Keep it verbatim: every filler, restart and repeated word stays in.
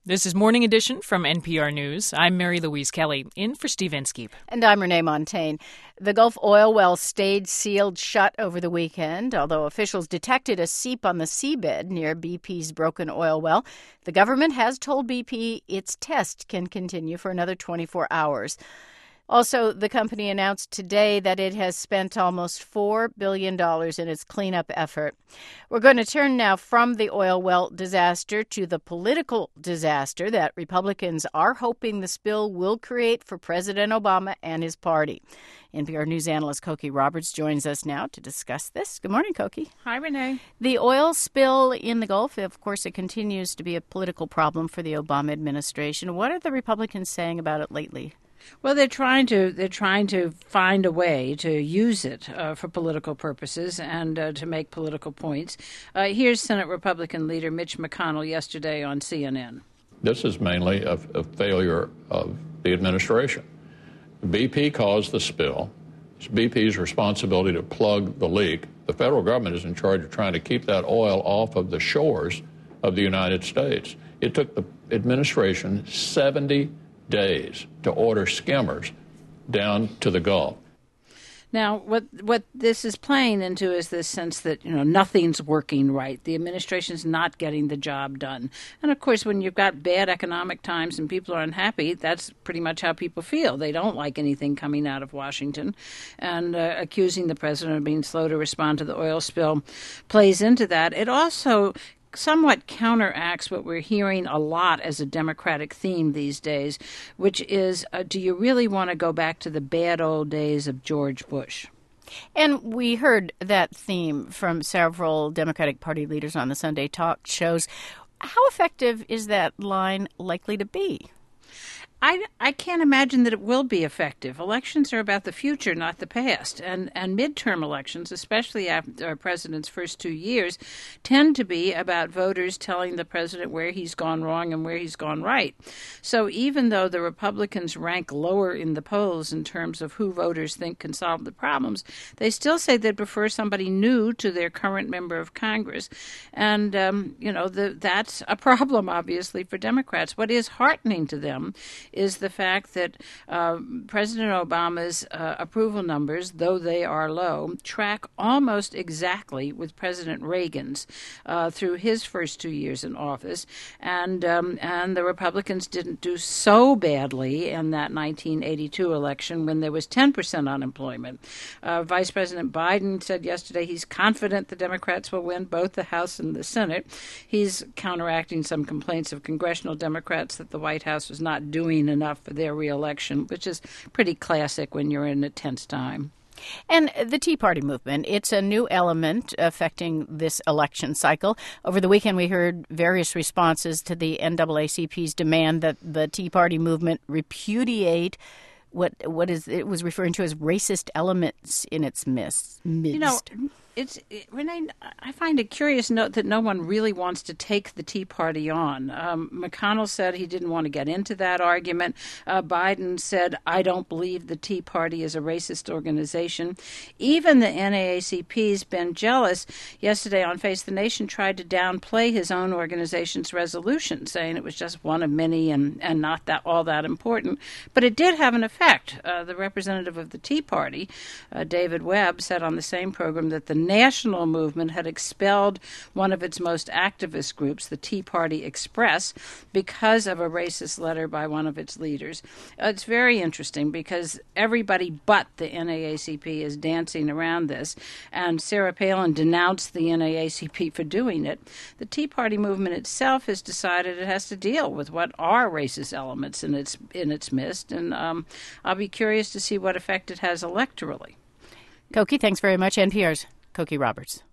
This is Morning Edition from N P R News. I'm Mary Louise Kelly, in for Steve Inskeep. And I'm Renee Montagne. The Gulf oil well stayed sealed shut over the weekend, although officials detected a seep on the seabed near B P's broken oil well. The government has told B P its test can continue for another twenty-four hours. Also, the company announced today that it has spent almost four billion dollars in its cleanup effort. We're going to turn now from the oil well disaster to the political disaster that Republicans are hoping the spill will create for President Obama and his party. N P R News analyst Cokie Roberts joins us now to discuss this. Good morning, Cokie. Hi, Renee. The oil spill in the Gulf, of course, it continues to be a political problem for the Obama administration. What are the Republicans saying about it lately? Well, they're trying to they're trying to find a way to use it uh, for political purposes and uh, to make political points. Uh, here's Senate Republican leader Mitch McConnell yesterday on C N N. This is mainly a, a failure of the administration. B P caused the spill. It's B P's responsibility to plug the leak. The federal government is in charge of trying to keep that oil off of the shores of the United States. It took the administration seventy days to order skimmers down to the Gulf. Now, what what this is playing into is this sense that, you know, nothing's working right. The administration's not getting the job done. And, of course, when you've got bad economic times and people are unhappy, that's pretty much how people feel. They don't like anything coming out of Washington. And uh, accusing the president of being slow to respond to the oil spill plays into that. It also somewhat counteracts what we're hearing a lot as a Democratic theme these days, which is, uh, do you really want to go back to the bad old days of George Bush? And we heard that theme from several Democratic Party leaders on the Sunday talk shows. How effective is that line likely to be? I, I can't imagine that it will be effective. Elections are about the future, not the past. And, and midterm elections, especially after our president's first two years, tend to be about voters telling the president where he's gone wrong and where he's gone right. So even though the Republicans rank lower in the polls in terms of who voters think can solve the problems, they still say they'd prefer somebody new to their current member of Congress. And, um, you know, the, that's a problem, obviously, for Democrats. What is heartening to them is the fact that uh, President Obama's uh, approval numbers, though they are low, track almost exactly with President Reagan's uh, through his first two years in office. And um, and the Republicans didn't do so badly in that nineteen eighty-two election when there was ten percent unemployment. Uh, Vice President Biden said yesterday he's confident the Democrats will win both the House and the Senate. He's counteracting some complaints of congressional Democrats that the White House was not doing enough for their reelection, which is pretty classic when you're in a tense time. And the Tea Party movement, it's a new element affecting this election cycle. Over the weekend, we heard various responses to the N double A C P's demand that the Tea Party movement repudiate what what is it was referring to as racist elements in its midst. You know, It's it, Renee. I find a curious note that no one really wants to take the Tea Party on. Um, McConnell said he didn't want to get into that argument. Uh, Biden said, "I don't believe the Tea Party is a racist organization." Even the N double A C P's Ben Jealous yesterday on Face the Nation tried to downplay his own organization's resolution, saying it was just one of many and, and not that all that important. But it did have an effect. Uh, the representative of the Tea Party, uh, David Webb, said on the same program that the national movement had expelled one of its most activist groups, the Tea Party Express, because of a racist letter by one of its leaders. Uh, it's very interesting because everybody but the N double A C P is dancing around this, and Sarah Palin denounced the N double A C P for doing it. The Tea Party movement itself has decided it has to deal with what are racist elements in its in its midst, and um, I'll be curious to see what effect it has electorally. Cokie, thanks very much. N P R's Cokie Roberts.